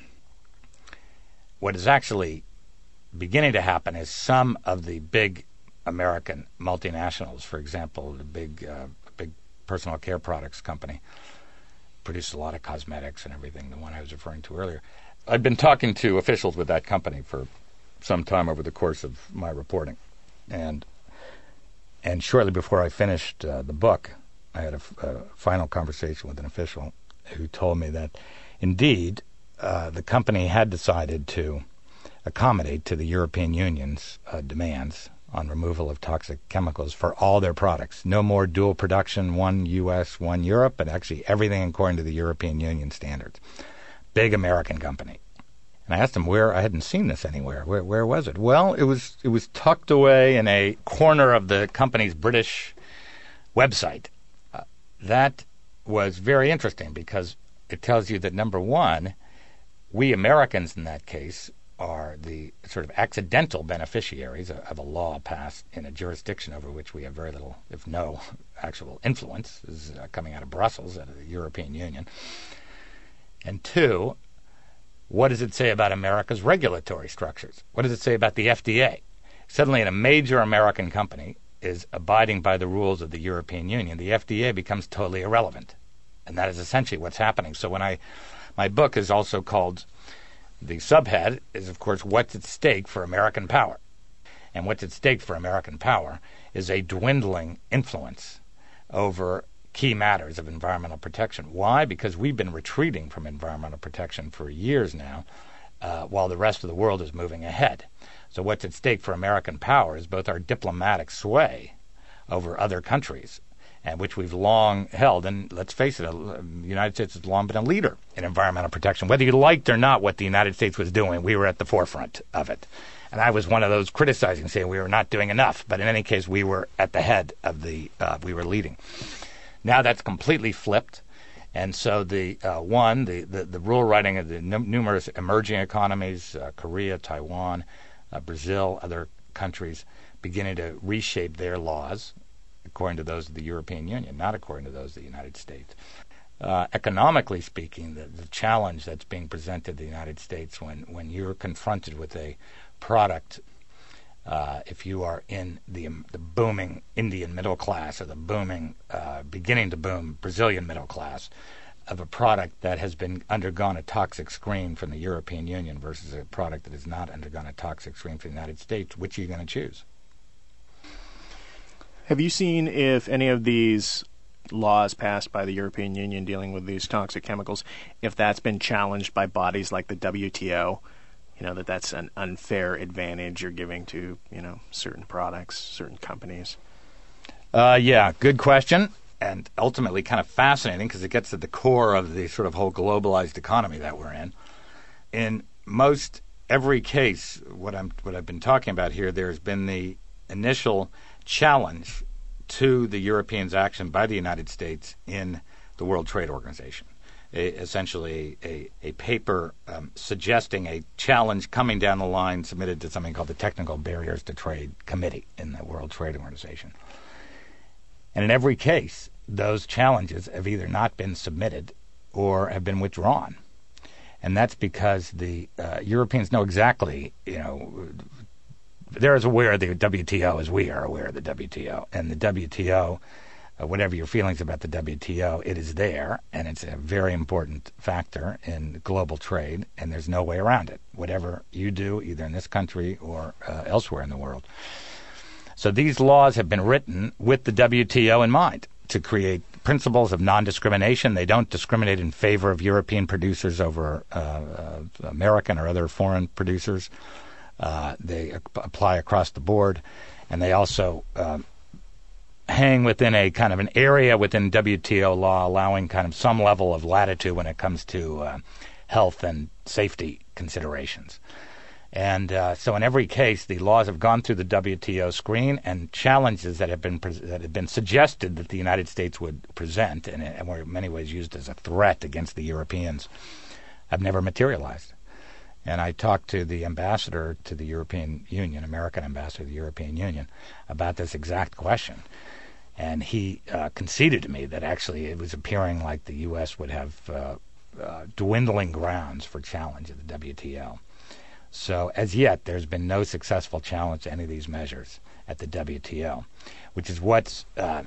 what is actually beginning to happen is some of the big American multinationals, for example, the big uh, big personal care products company, produces a lot of cosmetics and everything, the one I was referring to earlier. I've been talking to officials with that company for some time over the course of my reporting. And and shortly before I finished uh, the book, I had a, a final conversation with an official who told me that, indeed, uh, the company had decided to accommodate to the European Union's uh, demands on removal of toxic chemicals for all their products. No more dual production, one U S, one Europe, but actually everything according to the European Union standards. Big American company. And I asked him where, I hadn't seen this anywhere. Where where was it? Well, it was it was tucked away in a corner of the company's British website. Uh, that was very interesting because it tells you that, number one, we Americans in that case are the sort of accidental beneficiaries of a law passed in a jurisdiction over which we have very little, if no, actual influence. This is uh, coming out of Brussels, out of the European Union. And two, what does it say about America's regulatory structures? What does it say about the F D A? Suddenly, a major American company is abiding by the rules of the European Union. The F D A becomes totally irrelevant. And that is essentially what's happening. So when I, my book is also called, the subhead is, of course, what's at stake for American power. And what's at stake for American power is a dwindling influence over key matters of environmental protection. Why? Because we've been retreating from environmental protection for years now, uh, while the rest of the world is moving ahead. So what's at stake for American power is both our diplomatic sway over other countries, and which we've long held. And let's face it, the United States has long been a leader in environmental protection. Whether you liked or not what the United States was doing, we were at the forefront of it. And I was one of those criticizing, saying we were not doing enough. But in any case, we were at the head of the, uh, we were leading. Now that's completely flipped. And so the uh, one, the, the, the rule writing of the n- numerous emerging economies, uh, Korea, Taiwan, uh, Brazil, other countries, beginning to reshape their laws according to those of the European Union, not according to those of the United States. Uh, economically speaking, the, the challenge that's being presented to the United States when, when you're confronted with a product, uh, if you are in the, the booming Indian middle class or the booming, uh, beginning to boom Brazilian middle class, of a product that has been undergone a toxic screen from the European Union versus a product that has not undergone a toxic screen from the United States, which are you going to choose? Have you seen if any of these laws passed by the European Union dealing with these toxic chemicals, if that's been challenged by bodies like the W T O, you know, that that's an unfair advantage you're giving to, you know, certain products, certain companies? Uh, yeah, good question, and ultimately kind of fascinating because it gets at the core of the sort of whole globalized economy that we're in. In most every case, what I'm what I've been talking about here, there's been the initial challenge to the Europeans' action by the United States in the World Trade Organization. A, essentially a, a paper um, suggesting a challenge coming down the line submitted to something called the Technical Barriers to Trade Committee in the World Trade Organization. And in every case, those challenges have either not been submitted or have been withdrawn. And that's because the uh, Europeans know exactly, you know, they're as aware of the W T O as we are aware of the W T O. And the W T O, uh, whatever your feelings about the W T O, it is there, and it's a very important factor in global trade, and there's no way around it, whatever you do, either in this country or uh, elsewhere in the world. So these laws have been written with the W T O in mind to create principles of non-discrimination. They don't discriminate in favor of European producers over uh, uh, American or other foreign producers. Uh, they apply across the board, and they also uh, hang within a kind of an area within W T O law, allowing kind of some level of latitude when it comes to uh, health and safety considerations. And uh, so in every case, the laws have gone through the W T O screen, and challenges that have been pre- that have been suggested that the United States would present, and, and were in many ways used as a threat against the Europeans, have never materialized. And I talked to the ambassador to the European Union, American ambassador to the European Union, about this exact question. And he uh, conceded to me that actually it was appearing like the U S would have uh, uh, dwindling grounds for challenge at the W T O. So as yet, there's been no successful challenge to any of these measures at the W T O, which is what's uh,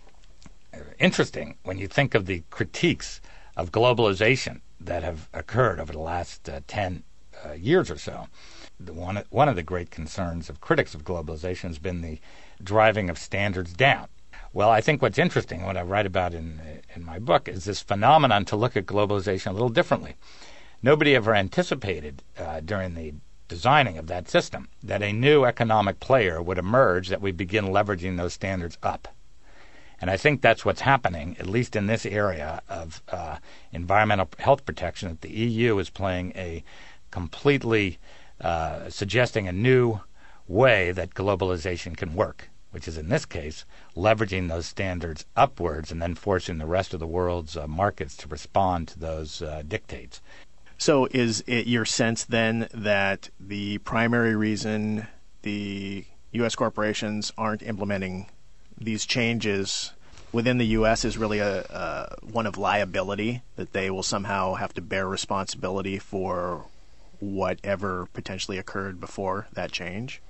interesting when you think of the critiques of globalization that have occurred over the last uh, ten Uh, years or so. The one, one of the great concerns of critics of globalization has been the driving of standards down. Well, I think what's interesting, what I write about in in my book, is this phenomenon to look at globalization a little differently. Nobody ever anticipated uh, during the designing of that system that a new economic player would emerge that would begin leveraging those standards up. And I think that's what's happening, at least in this area of uh, environmental health protection, that the E U is playing a completely uh, suggesting a new way that globalization can work, which is in this case leveraging those standards upwards and then forcing the rest of the world's uh, markets to respond to those uh, dictates. So is it your sense then that the primary reason the U S corporations aren't implementing these changes within the U S is really a, a one of liability, that they will somehow have to bear responsibility for whatever potentially occurred before that change?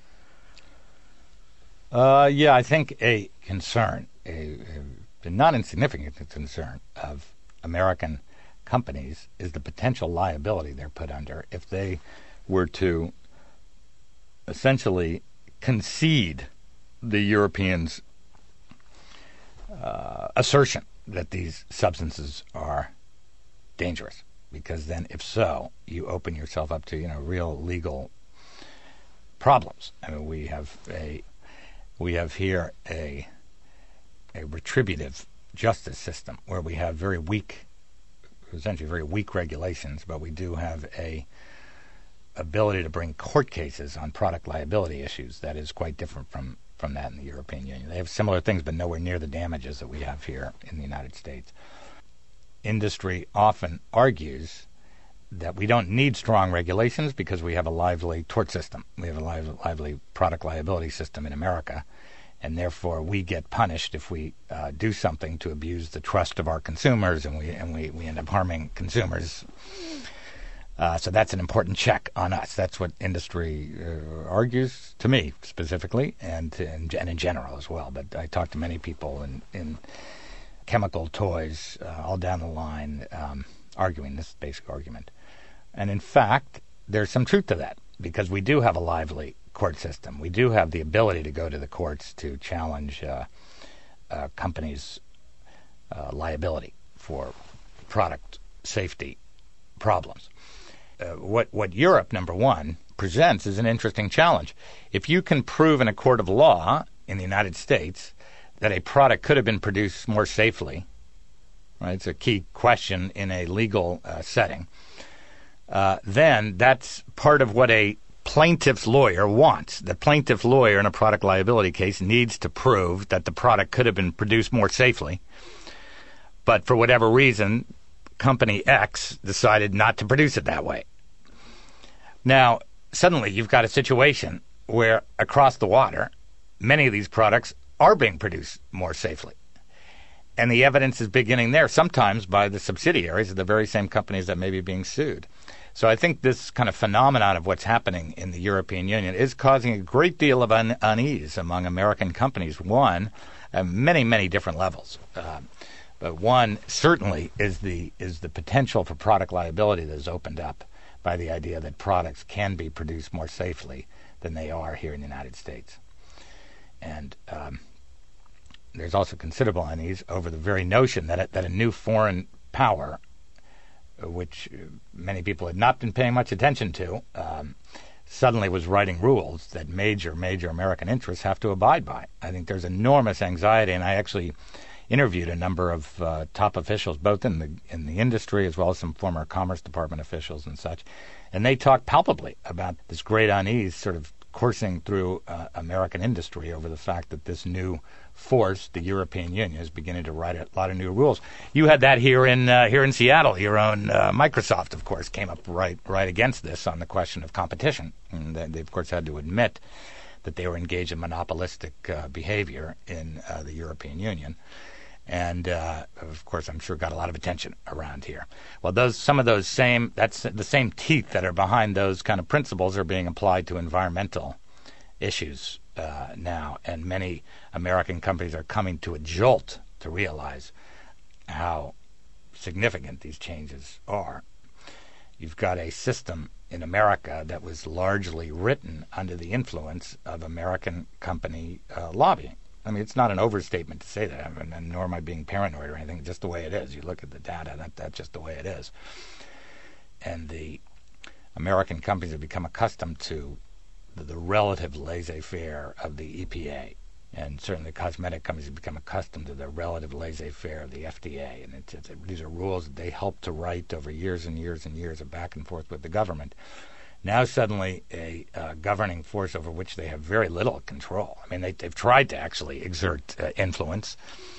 Uh, yeah, I think a concern, a, a not insignificant concern of American companies is the potential liability they're put under if they were to essentially concede the Europeans' uh, assertion that these substances are dangerous. because then, if so, you open yourself up to, you know, real legal problems. I mean, we have a we have here a a retributive justice system where we have very weak, essentially very weak regulations, but we do have a ability to bring court cases on product liability issues that is quite different from, from that in the European Union. They have similar things, but nowhere near the damages that we have here in the United States. Industry often argues that we don't need strong regulations because we have a lively tort system. We have a lively, lively product liability system in America, and therefore we get punished if we uh, do something to abuse the trust of our consumers, and we and we, we end up harming consumers. Uh, so that's an important check on us. That's what industry uh, argues to me specifically, and, to, and and in general as well. But I talk to many people in, in chemical, toys, uh, all down the line, um, arguing this basic argument. And in fact, there's some truth to that, because we do have a lively court system. We do have the ability to go to the courts to challenge uh, uh, companies' uh, liability for product safety problems. Uh, what what Europe, number one, presents is an interesting challenge. If you can prove in a court of law in the United States that a product could have been produced more safely, right? It's a key question in a legal uh, setting. Uh, then that's part of what a plaintiff's lawyer wants. The plaintiff lawyer in a product liability case needs to prove that the product could have been produced more safely, but for whatever reason, company X decided not to produce it that way. Now, suddenly you've got a situation where across the water, many of these products are being produced more safely. And the evidence is beginning there, sometimes by the subsidiaries of the very same companies that may be being sued. So I think this kind of phenomenon of what's happening in the European Union is causing a great deal of un- unease among American companies. One, at many, many different levels. Uh, but one certainly is the is the potential for product liability that is opened up by the idea that products can be produced more safely than they are here in the United States. And um, there's also considerable unease over the very notion that a, that a new foreign power, which many people had not been paying much attention to, um, suddenly was writing rules that major, major American interests have to abide by. I think there's enormous anxiety, and I actually interviewed a number of uh, top officials, both in the in the industry as well as some former Commerce Department officials and such, and they talked palpably about this great unease sort of coursing through uh, American industry over the fact that this new force, the European Union, is beginning to write a lot of new rules. You had that here in uh, here in Seattle. Your own uh, Microsoft, of course, came up right right against this on the question of competition, and they, they of course had to admit that they were engaged in monopolistic uh, behavior in uh, the European Union. And, uh, of course, I'm sure got a lot of attention around here. Well, those some of those same, that's the same teeth that are behind those kind of principles are being applied to environmental issues uh, now. And many American companies are coming to a jolt to realize how significant these changes are. You've got a system in America that was largely written under the influence of American company uh, lobbying. I mean, it's not an overstatement to say that, I mean, and nor am I being paranoid or anything. It's just the way it is. You look at the data, that that's just the way it is. And the American companies have become accustomed to the, the relative laissez-faire of the E P A. And certainly cosmetic companies have become accustomed to the relative laissez-faire of the F D A. And it's, it's, these are rules that they helped to write over years and years and years of back and forth with the government. Now suddenly a uh, governing force over which they have very little control. I mean, they, they've tried to actually exert uh, influence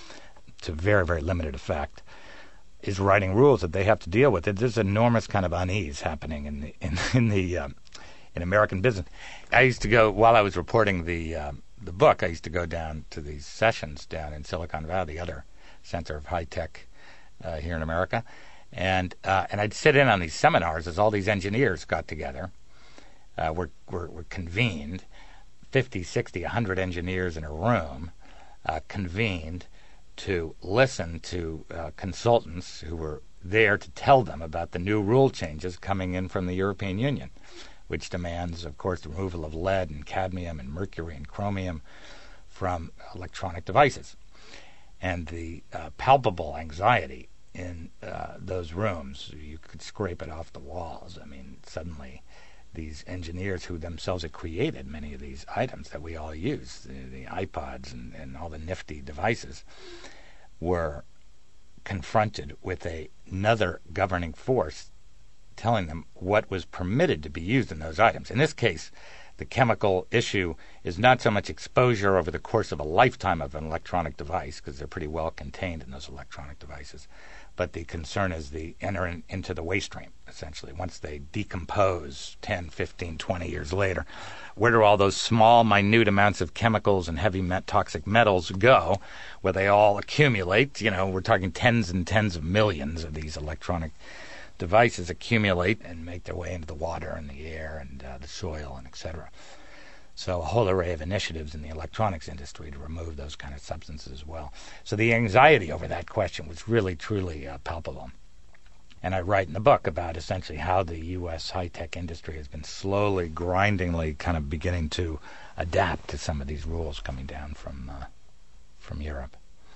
to very, very limited effect, is writing rules that they have to deal with. There's enormous kind of unease happening in the in, in the um, in American business. I used to go, while I was reporting the um, the book, I used to go down to these sessions down in Silicon Valley, the other center of high tech uh, here in America. And uh, and I'd sit in on these seminars as all these engineers got together, uh, were, were were convened, fifty, sixty, one hundred engineers in a room, uh, convened to listen to uh, consultants who were there to tell them about the new rule changes coming in from the European Union, which demands, of course, the removal of lead and cadmium and mercury and chromium from electronic devices. And the uh, palpable anxiety in uh, those rooms. You could scrape it off the walls. I mean, suddenly these engineers who themselves had created many of these items that we all use, the, the iPods and, and all the nifty devices, were confronted with a, another governing force telling them what was permitted to be used in those items. In this case, the chemical issue is not so much exposure over the course of a lifetime of an electronic device, because they're pretty well contained in those electronic devices, but the concern is the enter in, into the waste stream, essentially. Once they decompose ten, fifteen, twenty years later, where do all those small, minute amounts of chemicals and heavy met- toxic metals go, where they all accumulate? You know, we're talking tens and tens of millions of these electronic devices accumulate and make their way into the water and the air and uh, the soil and et cetera. So a whole array of initiatives in the electronics industry to remove those kind of substances as well. So the anxiety over that question was really, truly uh, palpable. And I write in the book about essentially how the U S high-tech industry has been slowly, grindingly kind of beginning to adapt to some of these rules coming down from uh, from Europe.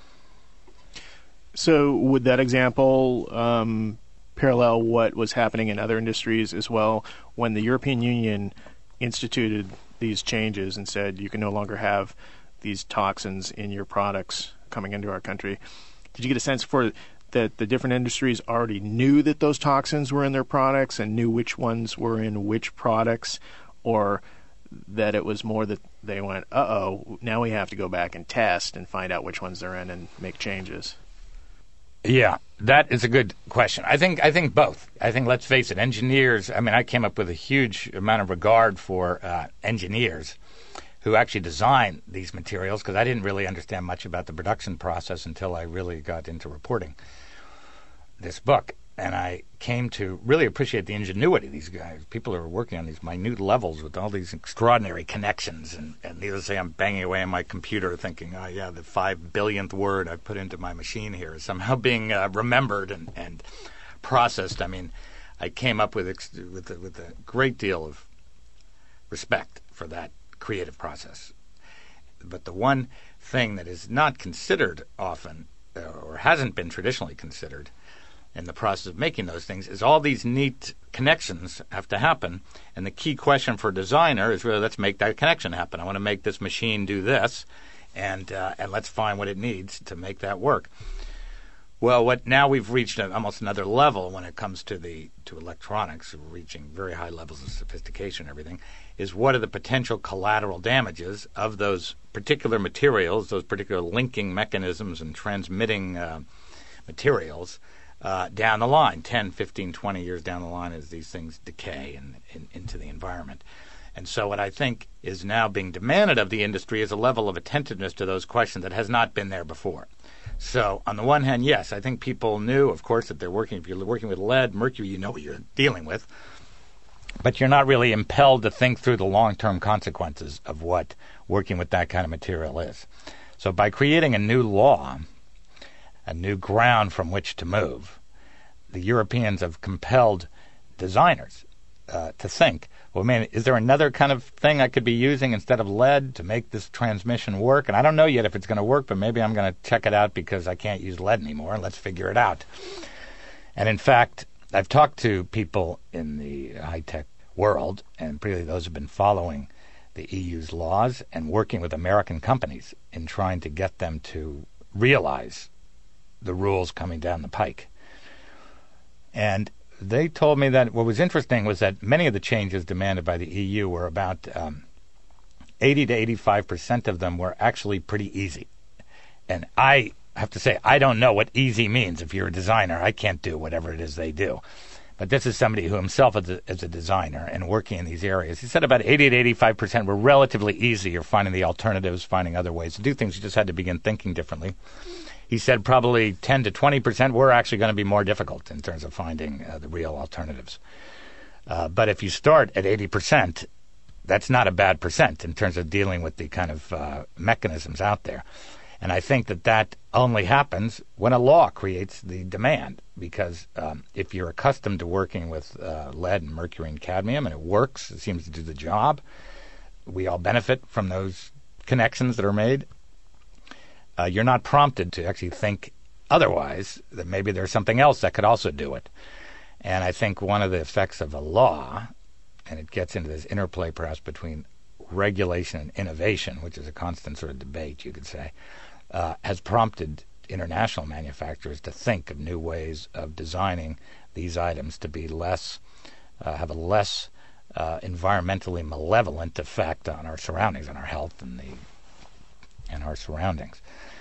So would that example um, parallel what was happening in other industries as well? When the European Union instituted these changes and said you can no longer have these toxins in your products coming into our country, did you get a sense for that the different industries already knew that those toxins were in their products and knew which ones were in which products, or that it was more that they went, uh-oh, now we have to go back and test and find out which ones they're in and make changes? Yeah, that is a good question. I think I think both. I think, let's face it, engineers, I mean, I came up with a huge amount of regard for uh, engineers who actually design these materials, because I didn't really understand much about the production process until I really got into reporting this book. And I came to really appreciate the ingenuity of these guys. People who are working on these minute levels with all these extraordinary connections. And, and needless to say, I'm banging away on my computer thinking, oh, yeah, the five billionth word I put into my machine here is somehow being uh, remembered and, and processed. I mean, I came up with, ex- with, a, with a great deal of respect for that creative process. But the one thing that is not considered often, uh, or hasn't been traditionally considered, in the process of making those things, is all these neat connections have to happen. And the key question for a designer is really, let's make that connection happen. I want to make this machine do this, and uh, and let's find what it needs to make that work. Well, what now we've reached a, almost another level when it comes to the to electronics, reaching very high levels of sophistication and everything, is what are the potential collateral damages of those particular materials, those particular linking mechanisms and transmitting uh, materials, Uh, down the line, ten, fifteen, twenty years down the line, as these things decay in, in, into the environment. And so what I think is now being demanded of the industry is a level of attentiveness to those questions that has not been there before. So on the one hand, yes, I think people knew, of course, that they're working, if you're working with lead, mercury, you know what you're dealing with. But you're not really impelled to think through the long-term consequences of what working with that kind of material is. So by creating a new law, a new ground from which to move, the Europeans have compelled designers uh, to think, well, man, is there another kind of thing I could be using instead of lead to make this transmission work? And I don't know yet if it's going to work, but maybe I'm going to check it out because I can't use lead anymore, and let's figure it out. And in fact, I've talked to people in the high-tech world, and particularly those who have been following the E U's laws and working with American companies in trying to get them to realize the rules coming down the pike. And they told me that what was interesting was that many of the changes demanded by the E U were about um, eighty to eighty-five percent of them were actually pretty easy. And I have to say, I don't know what easy means. If you're a designer, I can't do whatever it is they do. But this is somebody who himself is a, is a designer and working in these areas. He said about eighty to eighty-five percent were relatively easy. You're finding the alternatives, finding other ways to do things. You just had to begin thinking differently. He said probably ten to twenty percent were actually going to be more difficult in terms of finding uh, the real alternatives. Uh, but if you start at eighty percent, that's not a bad percent in terms of dealing with the kind of uh, mechanisms out there. And I think that that only happens when a law creates the demand, because um, if you're accustomed to working with uh, lead and mercury and cadmium and it works, it seems to do the job, we all benefit from those connections that are made. Uh, you're not prompted to actually think otherwise, then maybe there's something else that could also do it. And I think one of the effects of a law, and it gets into this interplay perhaps between regulation and innovation, which is a constant sort of debate, you could say, uh, has prompted international manufacturers to think of new ways of designing these items to be less, uh, have a less uh, environmentally malevolent effect on our surroundings, on our health and the and our surroundings.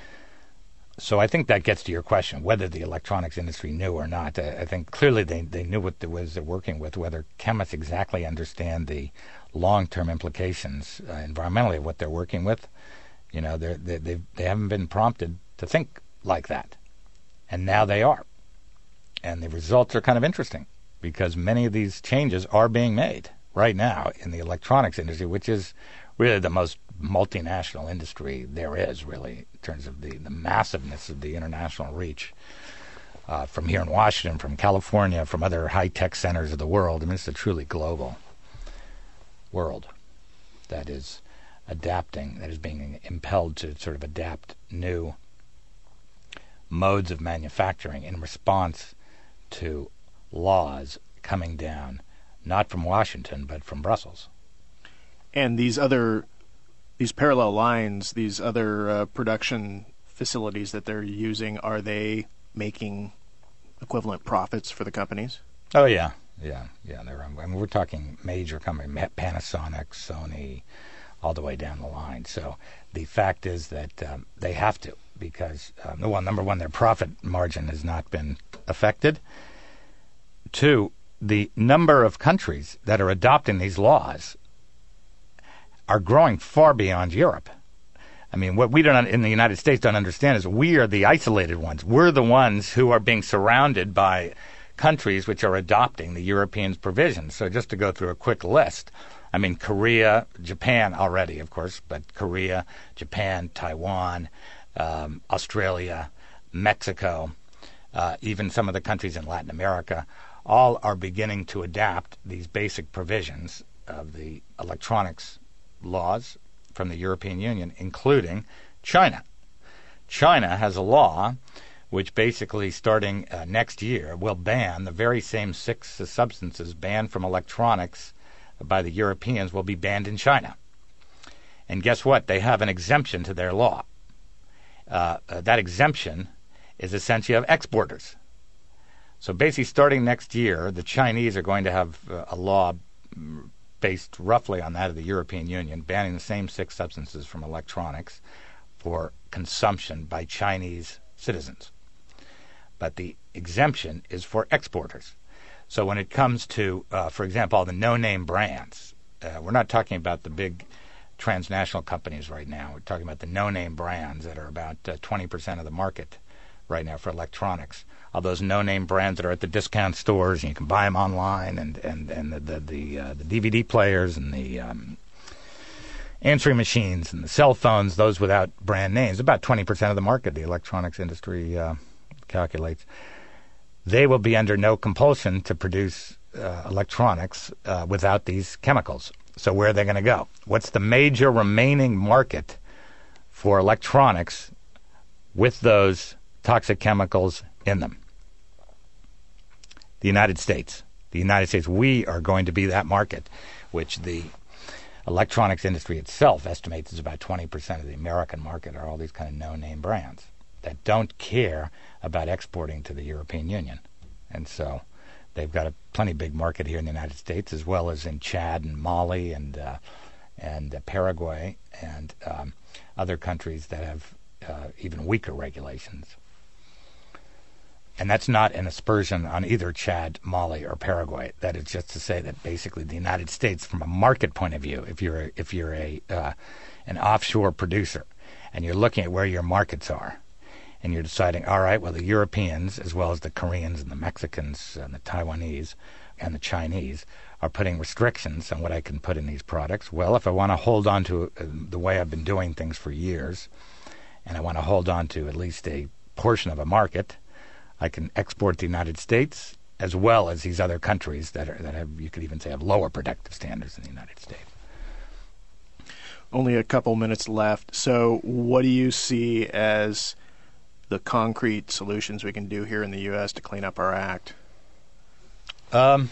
So I think that gets to your question, whether the electronics industry knew or not. I, I think clearly they, they knew what it was they're working with. Whether chemists exactly understand the long-term implications uh, environmentally of what they're working with, you know, they're, they they they haven't been prompted to think like that, and now they are. And the results are kind of interesting because many of these changes are being made right now in the electronics industry, which is really the most multinational industry there is, really, in terms of the, the massiveness of the international reach. Uh, from here in Washington, from California, from other high-tech centers of the world. I mean, it's a truly global world that is adapting, that is being impelled to sort of adapt new modes of manufacturing in response to laws coming down, not from Washington, but from Brussels. And these other, these parallel lines, these other uh, production facilities that they're using, are they making equivalent profits for the companies? Oh, yeah. Yeah, yeah. They're, I mean, we're talking major companies, Panasonic, Sony, all the way down the line. So the fact is that um, they have to, because, um, well, number one, their profit margin has not been affected. Two, the number of countries that are adopting these laws are growing far beyond Europe. I mean, what we don't in the United States don't understand is we are the isolated ones. We're the ones who are being surrounded by countries which are adopting the Europeans' provisions. So just to go through a quick list, I mean, Korea, Japan already, of course, but Korea, Japan, Taiwan, um, Australia, Mexico, uh, even some of the countries in Latin America, all are beginning to adapt these basic provisions of the electronics laws from the European Union, including China. China has a law which basically, starting uh, next year, will ban the very same six substances banned from electronics by the Europeans will be banned in China. And guess what? They have an exemption to their law. Uh, uh, that exemption is essentially of exporters. So basically, starting next year, the Chinese are going to have uh, a law based roughly on that of the European Union, banning the same six substances from electronics for consumption by Chinese citizens. But the exemption is for exporters. So when it comes to, uh, for example, all the no-name brands, uh, we're not talking about the big transnational companies right now. We're talking about the no-name brands that are about uh, twenty percent of the market right now for electronics. All those no-name brands that are at the discount stores, and you can buy them online, and and and the the the, uh, the D V D players and the um, answering machines and the cell phones, those without brand names, about twenty percent of the market. The electronics industry uh, calculates. They will be under no compulsion to produce uh, electronics uh, without these chemicals. So where are they going to go? What's the major remaining market for electronics with those toxic chemicals in them? The United States. The United States, we are going to be that market, which the electronics industry itself estimates is about twenty percent of the American market are all these kind of no-name brands that don't care about exporting to the European Union. And so they've got a plenty big market here in the United States, as well as in Chad and Mali and uh, and uh, Paraguay and um, other countries that have uh, even weaker regulations. And that's not an aspersion on either Chad, Mali, or Paraguay. That is just to say that basically the United States, from a market point of view, if you're a, if you're a uh, an offshore producer and you're looking at where your markets are, and you're deciding, all right, well, the Europeans, as well as the Koreans and the Mexicans and the Taiwanese and the Chinese, are putting restrictions on what I can put in these products. Well, if I want to hold on to uh, the way I've been doing things for years, and I want to hold on to at least a portion of a market, I can export to the United States as well as these other countries that are that have, you could even say, have lower protective standards than the United States. Only a couple minutes left. So what do you see as the concrete solutions we can do here in the U S to clean up our act? Um,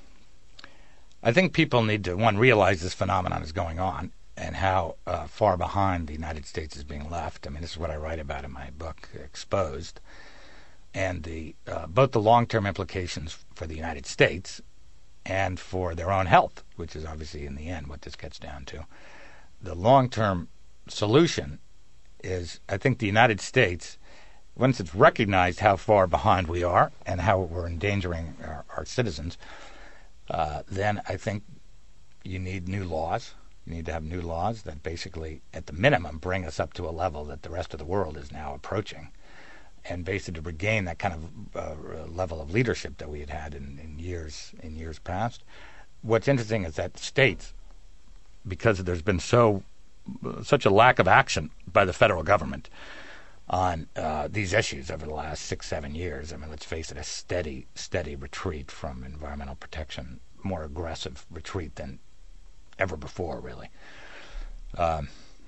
I think people need to, one, realize this phenomenon is going on and how uh, far behind the United States is being left. I mean, this is what I write about in my book, Exposed. And the uh, both the long-term implications for the United States and for their own health, which is obviously in the end what this gets down to. The long-term solution is, I think the United States, once it's recognized how far behind we are and how we're endangering our, our citizens, uh, then I think you need new laws. You need to have new laws that basically, at the minimum, bring us up to a level that the rest of the world is now approaching, and basically to regain that kind of uh, level of leadership that we had had in, in years in years past. What's interesting is that states, because there's been so such a lack of action by the federal government on uh, these issues over the last six, seven years. I mean, let's face it, a steady, steady retreat from environmental protection, more aggressive retreat than ever before, really. Um,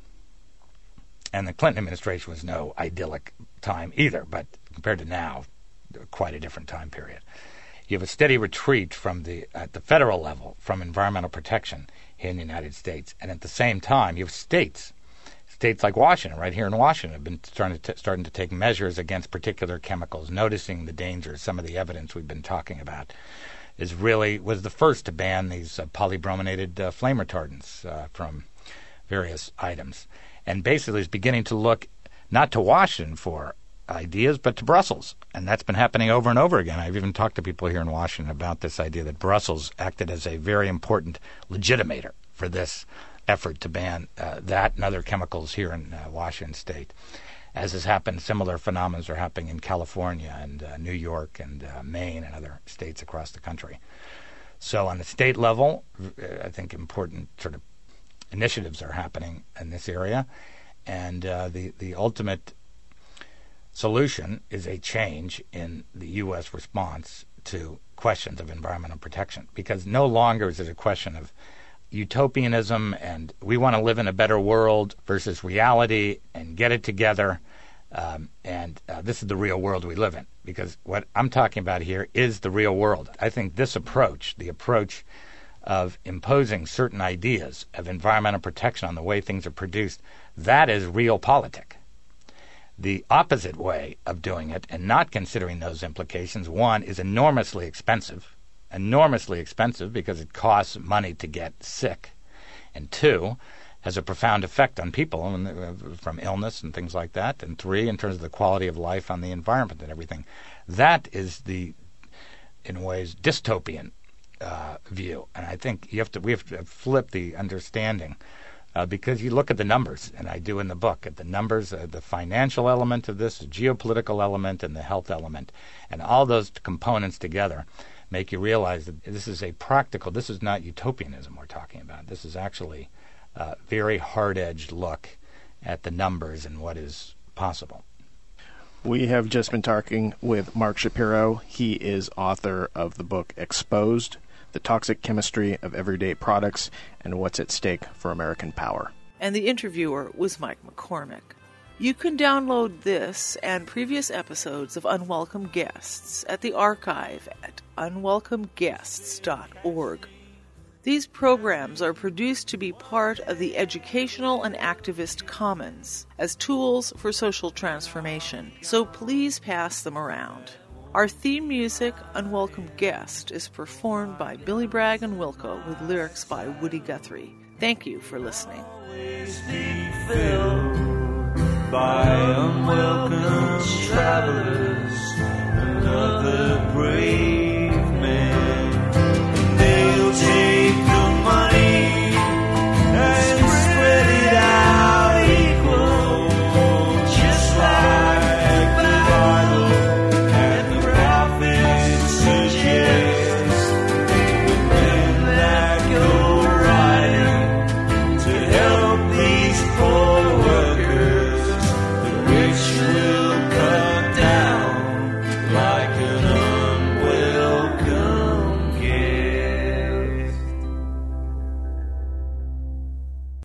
and the Clinton administration was no idyllic time either, but compared to now, quite a different time period. You have a steady retreat from the at the federal level from environmental protection here in the United States, and at the same time, you have states, states like Washington, right here in Washington, have been starting to, t- starting to take measures against particular chemicals, noticing the dangers. Some of the evidence we've been talking about is really was the first to ban these uh, polybrominated uh, flame retardants uh, from various items, and basically is beginning to look not to Washington for ideas, but to Brussels. And that's been happening over and over again. I've even talked to people here in Washington about this idea that Brussels acted as a very important legitimator for this effort to ban uh, that and other chemicals here in uh, Washington State. As has happened, similar phenomena are happening in California and uh, New York and uh, Maine and other states across the country. So on the state level, I think important sort of initiatives are happening in this area. And uh, the, the ultimate solution is a change in the U S response to questions of environmental protection, because no longer is it a question of utopianism and we want to live in a better world versus reality and get it together. Um, and uh, this is the real world we live in, because what I'm talking about here is the real world. I think this approach, the approach of imposing certain ideas of environmental protection on the way things are produced, that is realpolitik. The opposite way of doing it and not considering those implications, one, is enormously expensive, enormously expensive because it costs money to get sick, and two, has a profound effect on people from illness and things like that, and three, in terms of the quality of life on the environment and everything. That is the, in ways, dystopian uh, view, and I think you have to we have to flip the understanding. Uh, because you look at the numbers, and I do in the book, at the numbers, uh, the financial element of this, the geopolitical element, and the health element, and all those components together make you realize that this is a practical, this is not utopianism we're talking about. This is actually a very hard-edged look at the numbers and what is possible. We have just been talking with Mark Shapiro. He is author of the book Exposed: The Toxic Chemistry of Everyday Products and What's at Stake for American Power. And the interviewer was Mike McCormick. You can download this and previous episodes of Unwelcome Guests at the archive at unwelcome guests dot org. These programs are produced to be part of the educational and activist commons as tools for social transformation, so please pass them around. Our theme music, Unwelcome Guest, is performed by Billy Bragg and Wilco with lyrics by Woody Guthrie. Thank you for listening. Always be filled by unwelcome travelers, another brave